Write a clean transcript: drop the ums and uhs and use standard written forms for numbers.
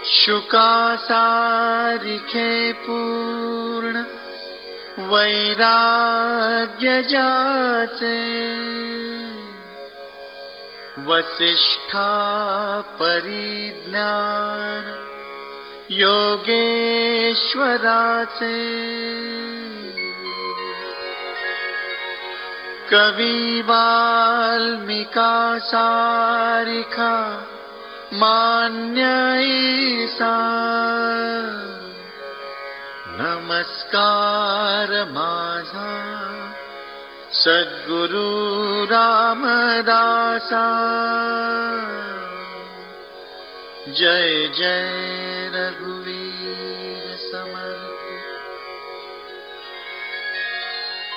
शुकासारिखे पूर्ण वैराग्य जाचे, वसिष्ठा परिज्ञान योगेश्वराचे, कवी वाल्मिका सारिखा मान्य ईसा, नमस्कार माझा सद्गुरु रामदासा, जय जय